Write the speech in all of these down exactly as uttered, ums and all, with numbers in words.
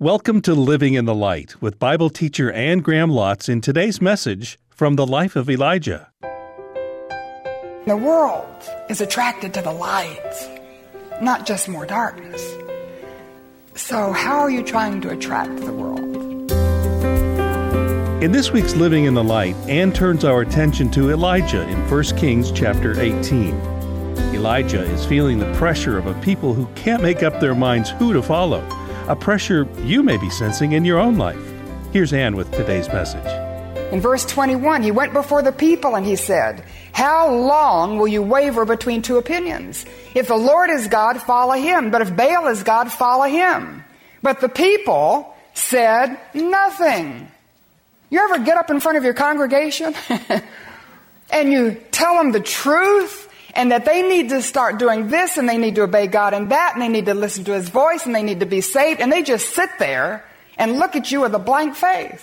Welcome to Living in the Light with Bible teacher Ann Graham Lotz in today's message from the life of Elijah. The world is attracted to the light, not just more darkness. So how are you trying to attract the world? In this week's Living in the Light, Ann turns our attention to Elijah in First Kings chapter eighteen. Elijah is feeling the pressure of a people who can't make up their minds who to follow, a pressure you may be sensing in your own life. Here's Ann with today's message. In verse twenty-one, he went before the people and he said, "How long will you waver between two opinions? If the Lord is God, follow him. But if Baal is God, follow him." But the people said nothing. You ever get up in front of your congregation and you tell them the truth and that they need to start doing this and they need to obey God and that and they need to listen to his voice and they need to be saved, and they just sit there and look at you with a blank face?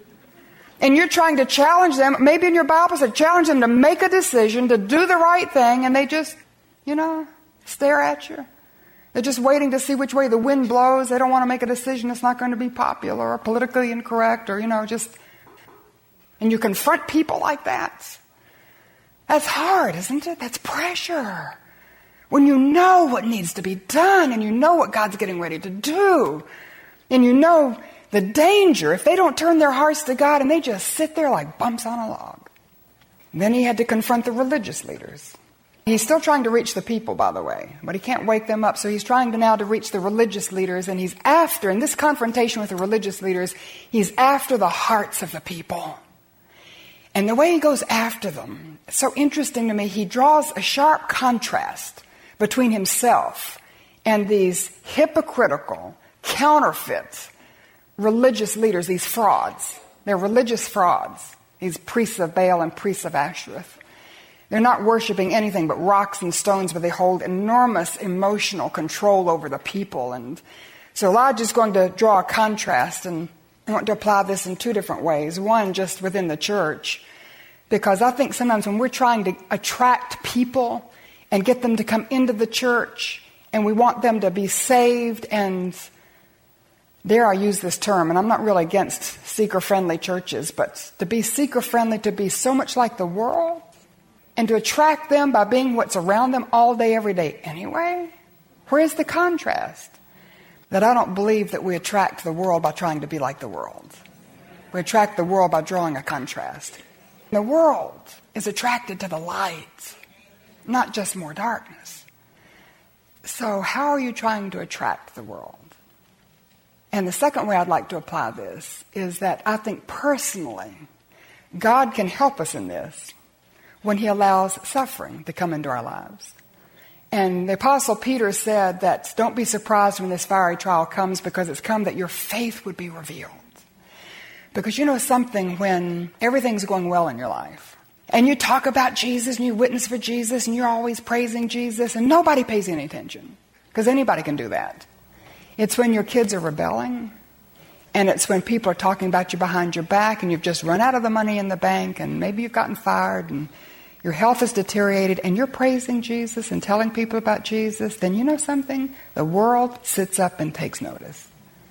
And you're trying to challenge them, maybe in your Bible said challenge them to make a decision, to do the right thing, and they just, you know, stare at you. They're just waiting to see which way the wind blows. They don't want to make a decision that's not going to be popular or politically incorrect or, you know, just... And you confront people like that. That's hard, isn't it? That's pressure. When you know what needs to be done and you know what God's getting ready to do and you know the danger if they don't turn their hearts to God and they just sit there like bumps on a log. Then he had to confront the religious leaders. He's still trying to reach the people, by the way, but he can't wake them up. So he's trying to now to reach the religious leaders, and he's after, in this confrontation with the religious leaders, he's after the hearts of the people. And the way he goes after them, it's so interesting to me. He draws a sharp contrast between himself and these hypocritical, counterfeit religious leaders, these frauds. They're religious frauds, these priests of Baal and priests of Ashereth. They're not worshiping anything but rocks and stones, but they hold enormous emotional control over the people. And so Elijah's going to draw a contrast, and I want to apply this in two different ways. One, just within the church, because I think sometimes when we're trying to attract people and get them to come into the church and we want them to be saved, and dare I use this term, and I'm not really against seeker-friendly churches, but to be seeker-friendly, to be so much like the world and to attract them by being what's around them all day, every day anyway, where's the contrast? That I don't believe that we attract the world by trying to be like the world. We attract the world by drawing a contrast. The world is attracted to the light, not just more darkness. So how are you trying to attract the world? And the second way I'd like to apply this is that I think personally, God can help us in this when he allows suffering to come into our lives. And the Apostle Peter said that don't be surprised when this fiery trial comes, because it's come that your faith would be revealed. Because you know something, when everything's going well in your life, and you talk about Jesus and you witness for Jesus and you're always praising Jesus and nobody pays any attention, because anybody can do that. It's when your kids are rebelling, and it's when people are talking about you behind your back and you've just run out of the money in the bank and maybe you've gotten fired and your health is deteriorated and you're praising Jesus and telling people about Jesus, then you know something? The world sits up and takes notice.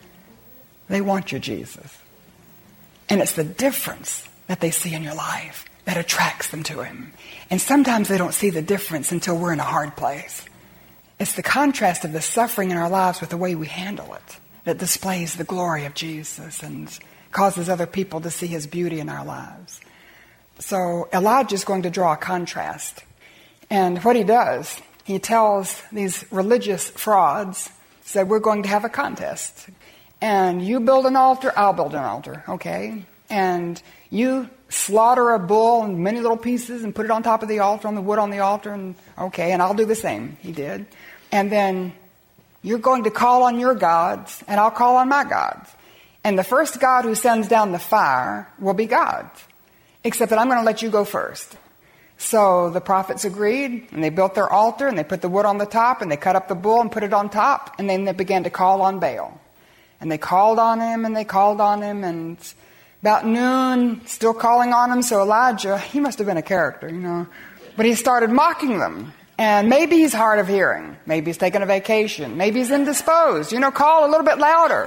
They want your Jesus. And it's the difference that they see in your life that attracts them to him. And sometimes they don't see the difference until we're in a hard place. It's the contrast of the suffering in our lives with the way we handle it that displays the glory of Jesus and causes other people to see his beauty in our lives. So Elijah's going to draw a contrast. And what he does, he tells these religious frauds, said, we're going to have a contest. And you build an altar, I'll build an altar, okay? And you slaughter a bull in many little pieces and put it on top of the altar, on the wood on the altar, and okay, and I'll do the same. He did. And then you're going to call on your gods, and I'll call on my gods. And the first God who sends down the fire will be God. Except that I'm going to let you go first. So the prophets agreed, and they built their altar, and they put the wood on the top, and they cut up the bull and put it on top, and then they began to call on Baal. And they called on him, and they called on him, and about noon, still calling on him. So Elijah, he must have been a character, you know. But he started mocking them. And maybe he's hard of hearing. Maybe he's taking a vacation. Maybe he's indisposed. You know, call a little bit louder.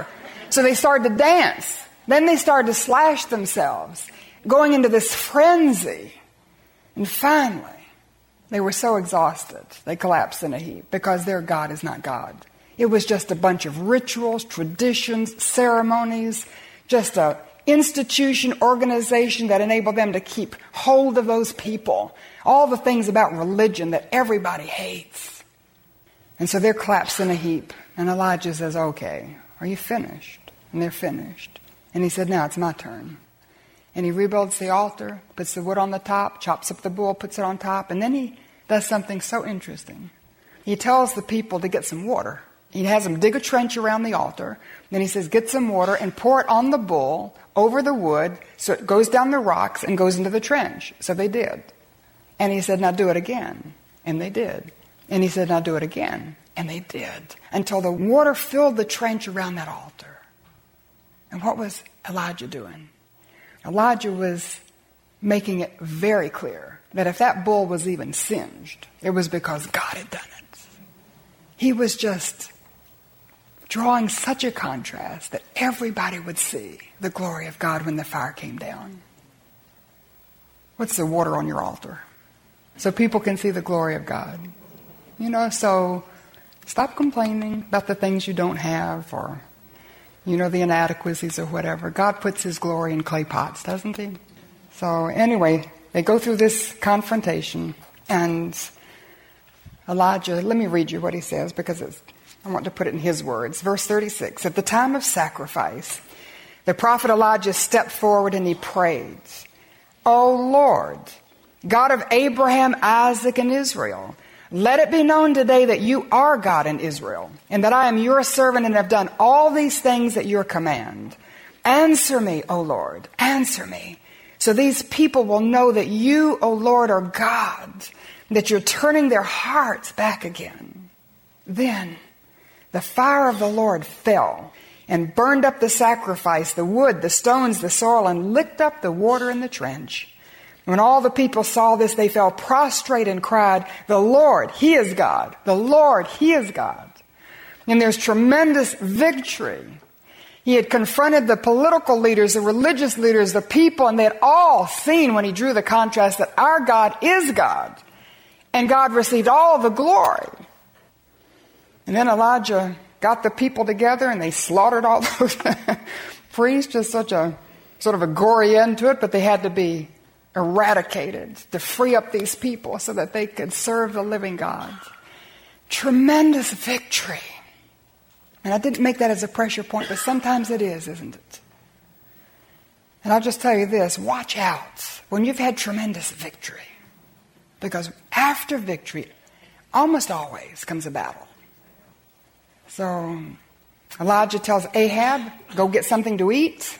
So they started to dance. Then they started to slash themselves, going into this frenzy. And finally, they were so exhausted, they collapsed in a heap because their God is not God. It was just a bunch of rituals, traditions, ceremonies, just a institution, organization that enabled them to keep hold of those people. All the things about religion that everybody hates. And so they're collapsed in a heap. And Elijah says, okay, are you finished? And they're finished. And he said, now it's my turn. And he rebuilds the altar, puts the wood on the top, chops up the bull, puts it on top. And then he does something so interesting. He tells the people to get some water. He has them dig a trench around the altar. Then he says, get some water and pour it on the bull over the wood so it goes down the rocks and goes into the trench. So they did. And he said, now do it again. And they did. And he said, now do it again. And they did. Until the water filled the trench around that altar. And what was Elijah doing? Elijah was making it very clear that if that bull was even singed, it was because God had done it. He was just drawing such a contrast that everybody would see the glory of God when the fire came down. What's the water on your altar? So people can see the glory of God. You know, so stop complaining about the things you don't have or, you know, the inadequacies or whatever. God puts His glory in clay pots, doesn't He? So anyway, they go through this confrontation, and Elijah, let me read you what he says because it's, I want to put it in his words. Verse thirty-six, at the time of sacrifice, the prophet Elijah stepped forward and he prayed, O Lord, God of Abraham, Isaac, and Israel, let it be known today that you are God in Israel, and that I am your servant and have done all these things at your command. Answer me, O Lord, answer me, so these people will know that you, O Lord, are God, that you're turning their hearts back again. Then the fire of the Lord fell and burned up the sacrifice, the wood, the stones, the soil, and licked up the water in the trench. When all the people saw this, they fell prostrate and cried, the Lord, He is God. The Lord, He is God. And there's tremendous victory. He had confronted the political leaders, the religious leaders, the people, and they had all seen when he drew the contrast that our God is God. And God received all the glory. And then Elijah got the people together and they slaughtered all those priests. Just such a sort of a gory end to it, but they had to be eradicated to free up these people so that they could serve the living God. Tremendous victory. And I didn't make that as a pressure point, but sometimes it is, isn't it? And I'll just tell you this, watch out when you've had tremendous victory. Because after victory, almost always comes a battle. So Elijah tells Ahab, go get something to eat.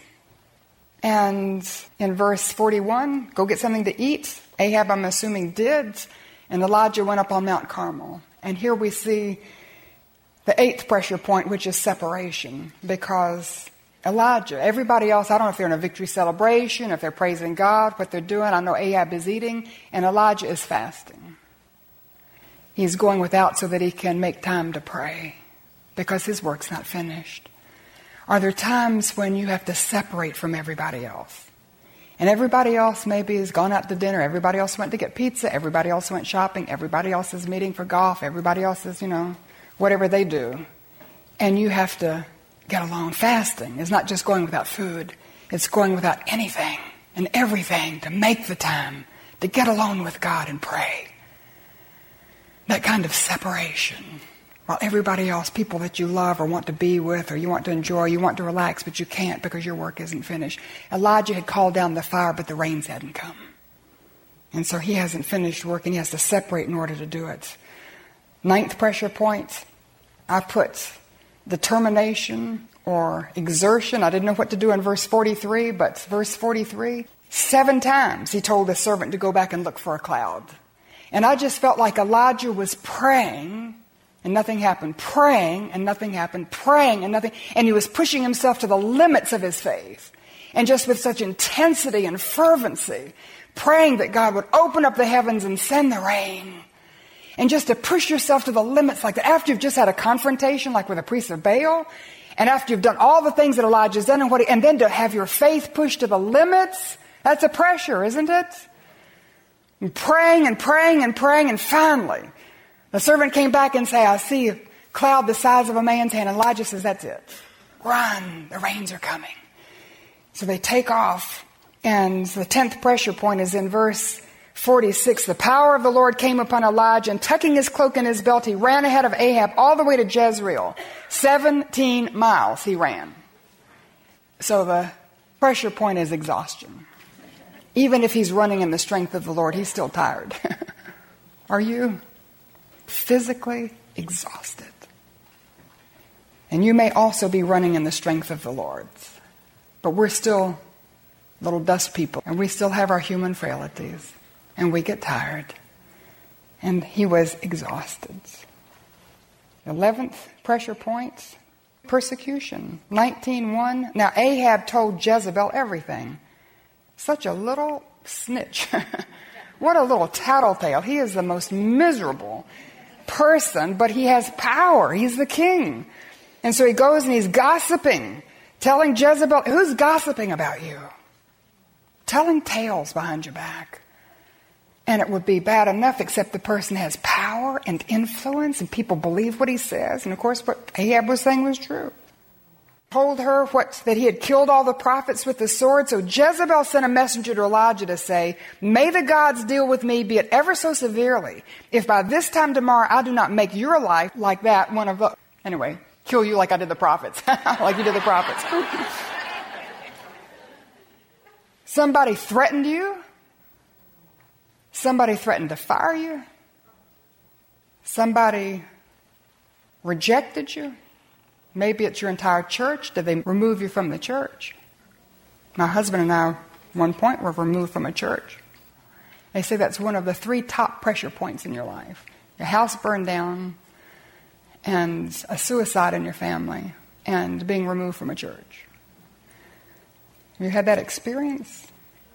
And in verse forty-one, go get something to eat. Ahab, I'm assuming, did. And Elijah went up on Mount Carmel. And here we see the eighth pressure point, which is separation. Because Elijah, everybody else, I don't know if they're in a victory celebration, if they're praising God, what they're doing. I know Ahab is eating, and Elijah is fasting. He's going without so that he can make time to pray, because his work's not finished. Are there times when you have to separate from everybody else? And everybody else maybe has gone out to dinner, everybody else went to get pizza, everybody else went shopping, everybody else is meeting for golf, everybody else is, you know, whatever they do. And you have to get alone. Fasting is not just going without food, it's going without anything and everything to make the time to get alone with God and pray. That kind of separation. While everybody else, people that you love or want to be with or you want to enjoy, you want to relax, but you can't because your work isn't finished. Elijah had called down the fire, but the rains hadn't come. And so he hasn't finished work and he has to separate in order to do it. Ninth pressure point, I put determination or exertion. I didn't know what to do in verse forty-three, but verse forty-three, seven times he told the servant to go back and look for a cloud. And I just felt like Elijah was praying and nothing happened, praying and nothing happened, praying and nothing. And he was pushing himself to the limits of his faith. And just with such intensity and fervency, praying that God would open up the heavens and send the rain. And just to push yourself to the limits like that. After you've just had a confrontation like with a priest of Baal, And after you've done all the things that Elijah's done and what he, and then to have your faith pushed to the limits, that's a pressure, isn't it? And praying and praying and praying, and finally, the servant came back and said, I see a cloud the size of a man's hand. And Elijah says, that's it. Run, the rains are coming. So they take off, and the tenth pressure point is in verse forty-six. The power of the Lord came upon Elijah, and tucking his cloak in his belt, he ran ahead of Ahab all the way to Jezreel. Seventeen miles he ran. So the pressure point is exhaustion. Even if he's running in the strength of the Lord, he's still tired. Are you? Physically exhausted. And you may also be running in the strength of the Lord. But we're still little dust people, and we still have our human frailties. And we get tired. And he was exhausted. Eleventh pressure point, persecution. nineteen one. Now Ahab told Jezebel everything. Such a little snitch. What a little tattletale. He is the most miserable person, but he has power. He's the king. And so he goes and he's gossiping, telling Jezebel, who's gossiping about you? Telling tales behind your back. And it would be bad enough, except the person has power and influence, and people believe what he says. And of course, what Ahab was saying was true. Told her what that he had killed all the prophets with the sword. So Jezebel sent a messenger to Elijah to say, may the gods deal with me, be it ever so severely, if by this time tomorrow I do not make your life like that one of the... Anyway, kill you like I did the prophets. Like you did the prophets. Somebody threatened you. Somebody threatened to fire you. Somebody rejected you. Maybe it's your entire church. Did they remove you from the church? My husband and I, at one point, were removed from a church. They say that's one of the three top pressure points in your life. Your house burned down, and a suicide in your family, and being removed from a church. Have you had that experience?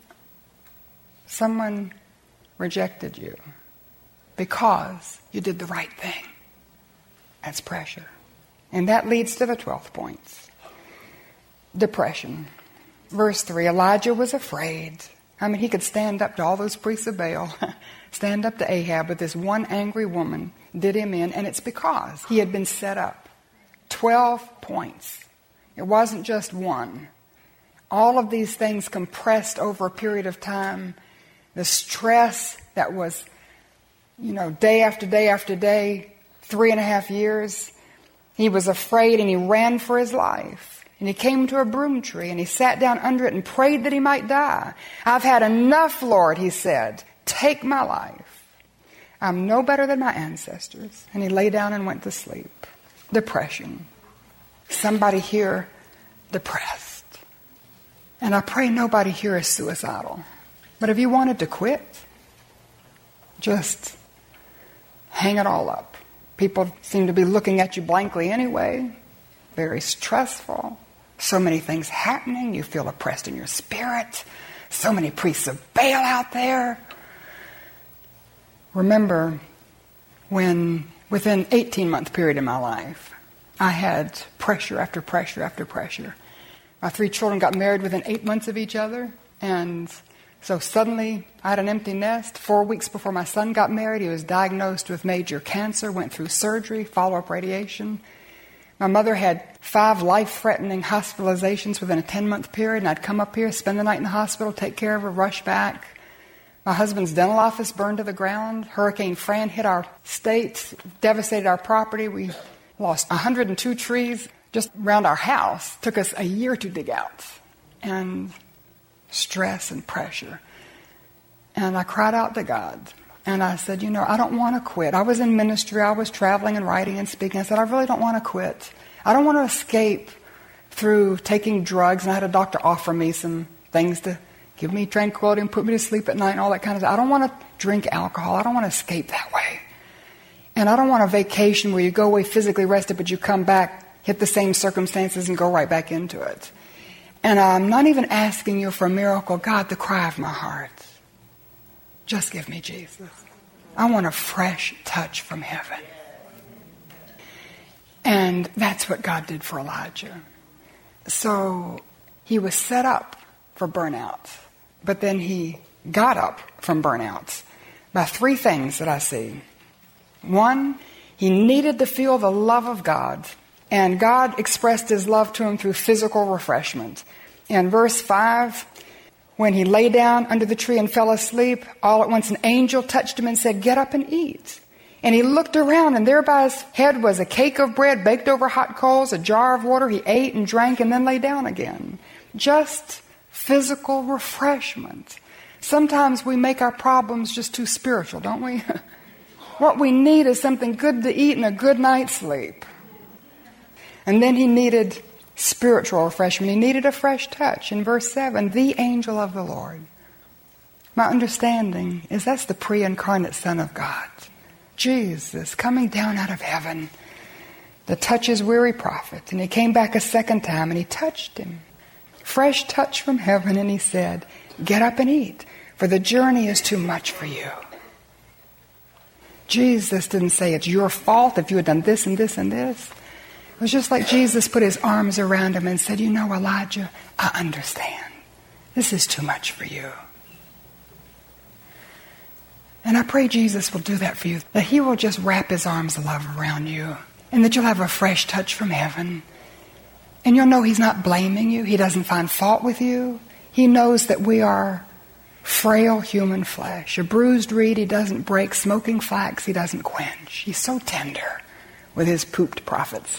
Someone rejected you because you did the right thing. That's pressure. And that leads to the twelfth point. Depression. Verse three, Elijah was afraid. I mean, he could stand up to all those priests of Baal, stand up to Ahab, but this one angry woman did him in, and it's because he had been set up. Twelve points. It wasn't just one. All of these things compressed over a period of time. The stress that was, you know, day after day after day, three and a half years. He was afraid and he ran for his life. And he came to a broom tree and he sat down under it and prayed that he might die. I've had enough, Lord, he said. Take my life. I'm no better than my ancestors. And he lay down and went to sleep. Depression. Somebody here depressed. And I pray nobody here is suicidal. But if you wanted to quit, just hang it all up. People seem to be looking at you blankly anyway. Very stressful. So many things happening. You feel oppressed in your spirit. So many priests of Baal out there. Remember when, within an eighteen-month period in my life, I had pressure after pressure after pressure. My three children got married within eight months of each other. And so suddenly, I had an empty nest. Four weeks before my son got married, he was diagnosed with major cancer, went through surgery, follow-up radiation. My mother had five life-threatening hospitalizations within a ten-month period, and I'd come up here, spend the night in the hospital, take care of her, rush back. My husband's dental office burned to the ground. Hurricane Fran hit our state, devastated our property. We lost one hundred two trees just around our house. Took us a year to dig out. And stress and pressure. And I cried out to God. And I said, you know, I don't want to quit. I was in ministry. I was traveling and writing and speaking. I said, I really don't want to quit. I don't want to escape through taking drugs. And I had a doctor offer me some things to give me tranquility and put me to sleep at night and all that kind of stuff. I don't want to drink alcohol. I don't want to escape that way. And I don't want a vacation where you go away physically rested, but you come back, hit the same circumstances, and go right back into it. And I'm not even asking you for a miracle. God, the cry of my heart. Just give me Jesus. I want a fresh touch from heaven. And that's what God did for Elijah. So he was set up for burnout, but then he got up from burnout by three things that I see. One, he needed to feel the love of God, and God expressed his love to him through physical refreshment. In verse five, when he lay down under the tree and fell asleep, all at once an angel touched him and said, "Get up and eat." And he looked around, and there by his head was a cake of bread baked over hot coals, a jar of water. He ate and drank and then lay down again. Just physical refreshment. Sometimes we make our problems just too spiritual, don't we? What we need is something good to eat and a good night's sleep. And then he needed spiritual refreshment. He needed a fresh touch. In verse seven, the angel of the Lord. My understanding is that's the pre-incarnate Son of God. Jesus coming down out of heaven to touch his weary prophet. And he came back a second time and he touched him. Fresh touch from heaven, and he said, "Get up and eat, for the journey is too much for you." Jesus didn't say it's your fault if you had done this and this and this. It was just like Jesus put his arms around him and said, "You know, Elijah, I understand. This is too much for you." And I pray Jesus will do that for you, that he will just wrap his arms of love around you, and that you'll have a fresh touch from heaven. And you'll know he's not blaming you. He doesn't find fault with you. He knows that we are frail human flesh. A bruised reed he doesn't break. Smoking flax he doesn't quench. He's so tender with his pooped prophets.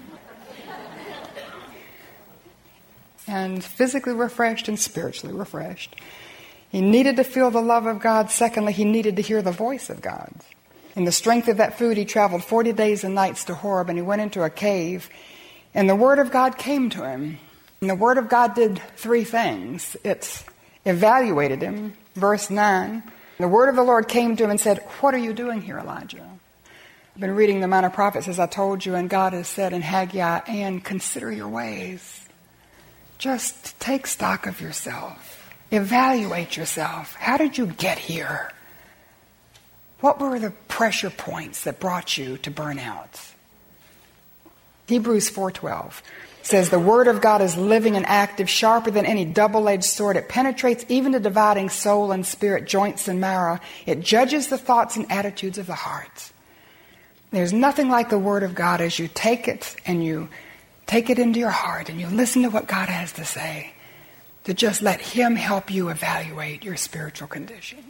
And physically refreshed and spiritually refreshed. He needed to feel the love of God. Secondly, he needed to hear the voice of God. In the strength of that food, he traveled forty days and nights to Horeb, and he went into a cave. And the Word of God came to him. And the Word of God did three things. It evaluated him. Verse nine, the Word of the Lord came to him and said, "What are you doing here, Elijah?" I've been reading the Minor Prophets, as I told you, and God has said in Haggai, "And consider your ways." Just take stock of yourself. Evaluate yourself. How did you get here? What were the pressure points that brought you to burnout? Hebrews four twelve says, "The word of God is living and active, sharper than any double-edged sword. It penetrates even to dividing soul and spirit, joints and marrow. It judges the thoughts and attitudes of the heart." There's nothing like the word of God as you take it and you take it into your heart and you listen to what God has to say, to just let him help you evaluate your spiritual condition.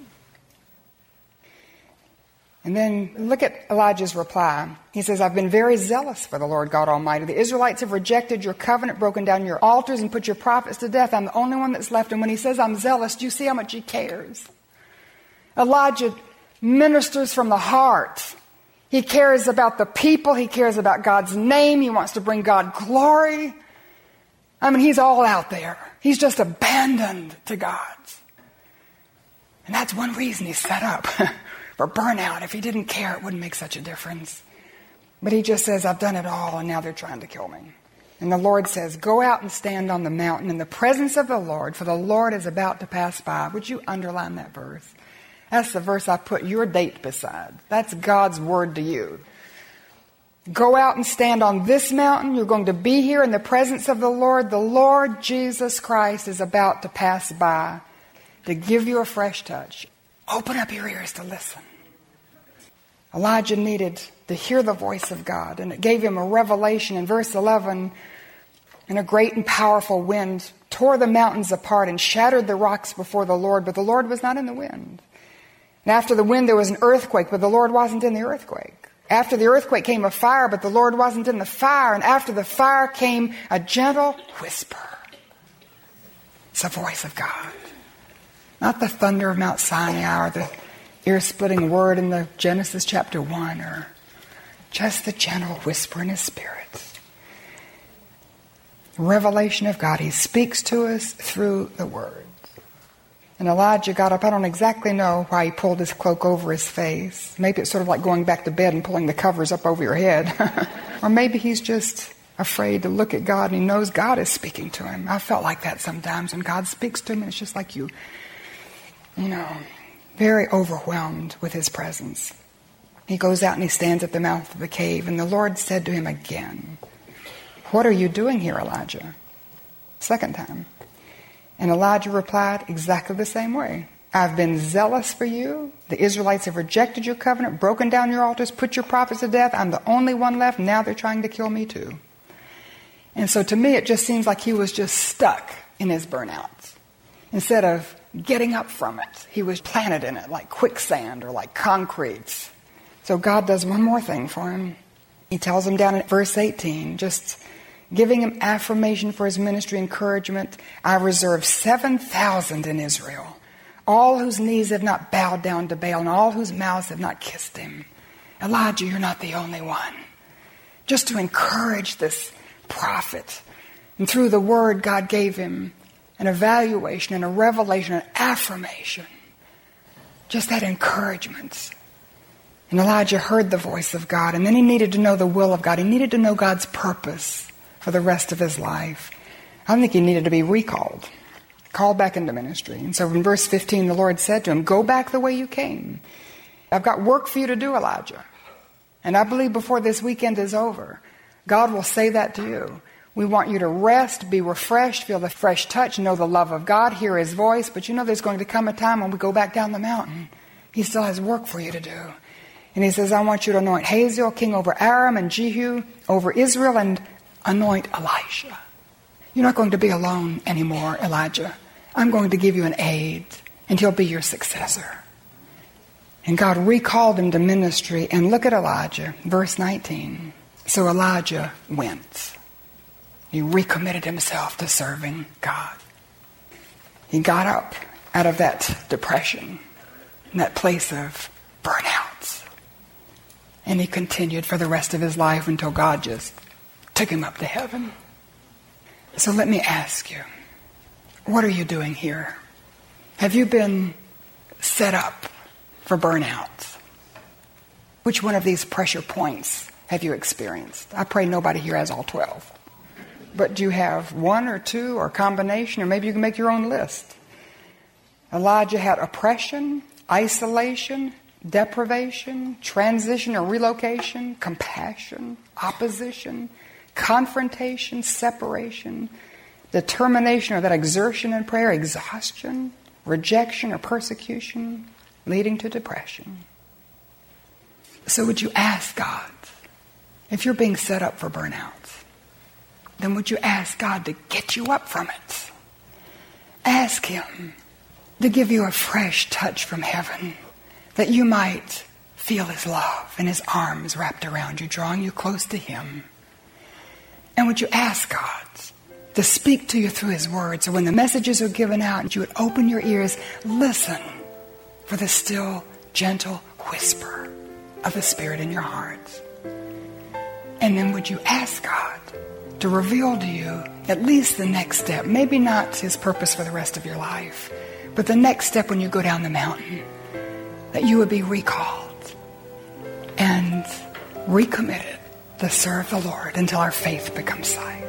And then look at Elijah's reply. He says, "I've been very zealous for the Lord God Almighty. The Israelites have rejected your covenant, broken down your altars, and put your prophets to death. I'm the only one that's left." And when he says, "I'm zealous," do you see how much he cares? Elijah ministers from the heart. He cares about the people. He cares about God's name. He wants to bring God glory. I mean, he's all out there. He's just abandoned to God. And that's one reason he's set up. For burnout. If he didn't care, it wouldn't make such a difference. But he just says, "I've done it all, and now they're trying to kill me." And the Lord says, "Go out and stand on the mountain in the presence of the Lord, for the Lord is about to pass by." Would you underline that verse? That's the verse I put your date beside. That's God's word to you. Go out and stand on this mountain. You're going to be here in the presence of the Lord. The Lord Jesus Christ is about to pass by to give you a fresh touch. Open up your ears to listen. Elijah needed to hear the voice of God, and it gave him a revelation. In verse eleven, "And a great and powerful wind tore the mountains apart and shattered the rocks before the Lord, but the Lord was not in the wind. And after the wind there was an earthquake, but the Lord wasn't in the earthquake. After the earthquake came a fire, but the Lord wasn't in the fire. And after the fire came a gentle whisper." It's the voice of God. Not the thunder of Mount Sinai or the ear-splitting word in the Genesis chapter one, or just the gentle whisper in his spirit. Revelation of God. He speaks to us through the word. And Elijah got up. I don't exactly know why he pulled his cloak over his face. Maybe it's sort of like going back to bed and pulling the covers up over your head. Or maybe he's just afraid to look at God and he knows God is speaking to him. I felt like that sometimes when God speaks to me. It's just like you, you know, very overwhelmed with his presence. He goes out and he stands at the mouth of the cave, and the Lord said to him again, "What are you doing here, Elijah?" Second time. And Elijah replied exactly the same way. "I've been zealous for you. The Israelites have rejected your covenant, broken down your altars, put your prophets to death. I'm the only one left. Now they're trying to kill me too." And so to me, it just seems like he was just stuck in his burnout. Instead of getting up from it, he was planted in it like quicksand or like concrete. So God does one more thing for him. He tells him down in verse eighteen, just giving him affirmation for his ministry, encouragement, "I reserve seven thousand in Israel, all whose knees have not bowed down to Baal and all whose mouths have not kissed him. Elijah, you're not the only one." Just to encourage this prophet. And through the word God gave him an evaluation and a revelation, an affirmation. Just that encouragement. And Elijah heard the voice of God, and then he needed to know the will of God. He needed to know God's purpose for the rest of his life. I think he needed to be recalled, called back into ministry. And so in verse fifteen, the Lord said to him, "Go back the way you came. I've got work for you to do, Elijah." And I believe before this weekend is over, God will say that to you. We want you to rest, be refreshed, feel the fresh touch, know the love of God, hear his voice. But you know there's going to come a time when we go back down the mountain. He still has work for you to do. And he says, "I want you to anoint Hazael, king over Aram, and Jehu over Israel, and anoint Elisha." You're not going to be alone anymore, Elijah. I'm going to give you an aide, and he'll be your successor. And God recalled him to ministry. And look at Elijah, verse nineteen. So Elijah went. He recommitted himself to serving God. He got up out of that depression, that place of burnout. And he continued for the rest of his life until God just took him up to heaven. So let me ask you, what are you doing here? Have you been set up for burnout? Which one of these pressure points have you experienced? I pray nobody here has all twelve. But do you have one or two or a combination, or maybe you can make your own list? Elijah had oppression, isolation, deprivation, transition or relocation, compassion, opposition, confrontation, separation, determination or that exertion in prayer, exhaustion, rejection or persecution, leading to depression. So would you ask God, if you're being set up for burnout, then would you ask God to get you up from it? Ask him to give you a fresh touch from heaven, that you might feel his love and his arms wrapped around you, drawing you close to him. And would you ask God to speak to you through his word, so when the messages are given out, you would open your ears, listen for the still, gentle whisper of the Spirit in your heart. And then would you ask God to reveal to you at least the next step, maybe not his purpose for the rest of your life, but the next step when you go down the mountain, that you would be recalled and recommitted to serve the Lord until our faith becomes sight.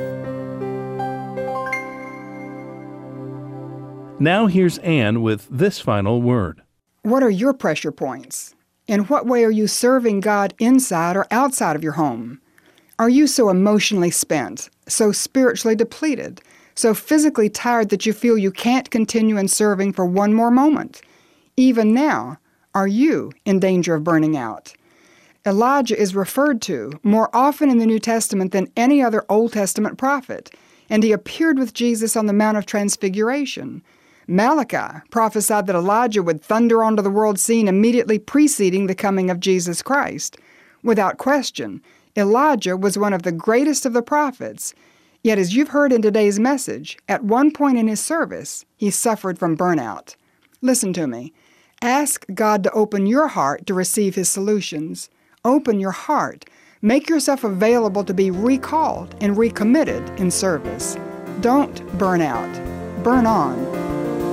Now here's Anne with this final word. What are your pressure points? In what way are you serving God inside or outside of your home? Are you so emotionally spent, so spiritually depleted, so physically tired that you feel you can't continue in serving for one more moment? Even now, are you in danger of burning out? Elijah is referred to more often in the New Testament than any other Old Testament prophet, and he appeared with Jesus on the Mount of Transfiguration. Malachi prophesied that Elijah would thunder onto the world scene immediately preceding the coming of Jesus Christ. Without question, Elijah was one of the greatest of the prophets. Yet, as you've heard in today's message, at one point in his service, he suffered from burnout. Listen to me. Ask God to open your heart to receive his solutions. Open your heart. Make yourself available to be recalled and recommitted in service. Don't burn out. Burn on.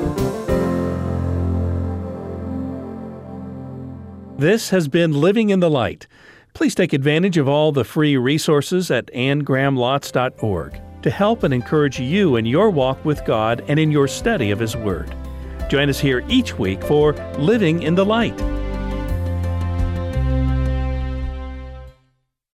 This has been Living in the Light. Please take advantage of all the free resources at anne graham lotz dot org to help and encourage you in your walk with God and in your study of his Word. Join us here each week for Living in the Light.